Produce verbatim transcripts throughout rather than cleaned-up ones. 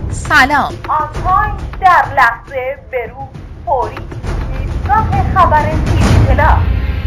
سلام. آنتاین در لحظه برو فوری ایستگاه خبر تیوی پلاس.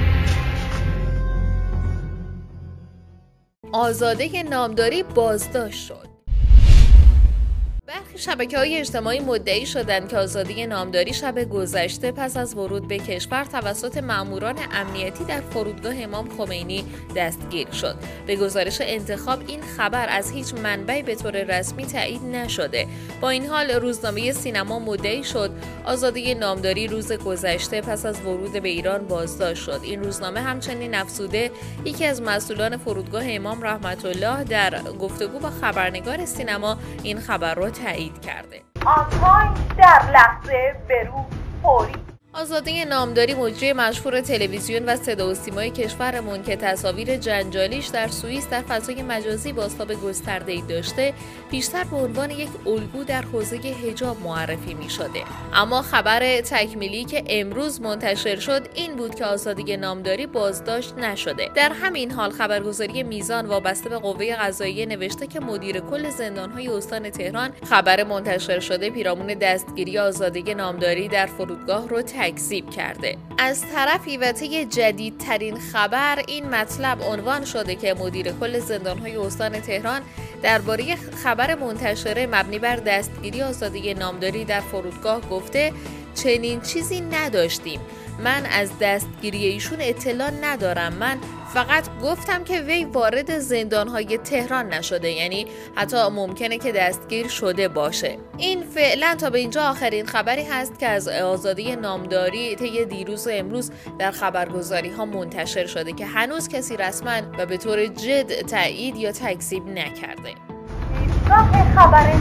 آزاده نامداری بازداشت شد. برخی شبکه‌های اجتماعی مدعی شدند که آزاده نامداری شب گذشته پس از ورود به کشور توسط ماموران امنیتی در فرودگاه امام خمینی دستگیر شد. به گزارش انتخاب این خبر از هیچ منبعی به طور رسمی تایید نشده. با این حال روزنامه سینما مدعی شد آزاده نامداری روز گذشته پس از ورود به ایران بازداشت شد. این روزنامه همچنین افزوده یکی از مسئولان فرودگاه امام رحمت الله در گفتگو با خبرنگار سینما این خبر را تایید کرده. آنتاین در لحظه برو فوری. آزاده نامداری مجری مشهور تلویزیون و صدا و سیمای کشورمون که تصاویر جنجالیش در سوئیس در فضای مجازی بازتاب گسترده‌ای داشته، بیشتر به عنوان یک الگو در حوزه حجاب معرفی می شده. اما خبر تکمیلی که امروز منتشر شد این بود که آزاده نامداری بازداشت نشده. در همین حال خبرگزاری میزان وابسته به قوه قضاییه نوشته که مدیر کل زندان‌های استان تهران خبر منتشر شده پیرامون دستگیری آزاده نامداری در فرودگاه رو تکذیب کرده. از طرفی و طی جدیدترین خبر این مطلب عنوان شده که مدیر کل زندان‌های استان تهران درباره خبر منتشره مبنی بر دستگیری آزاده نامداری در فرودگاه گفته چنین چیزی نداشتیم. من از دستگیری ایشون اطلاع ندارم. من فقط گفتم که وی وارد زندان‌های تهران نشده، یعنی حتی ممکنه که دستگیر شده باشه. این فعلا تا به اینجا آخرین خبری هست که از آزاده نامداری طی دیروز و امروز در خبرگزاری‌ها منتشر شده که هنوز کسی رسما و به طور جد تایید یا تکذیب نکرده. ایستگاه خبر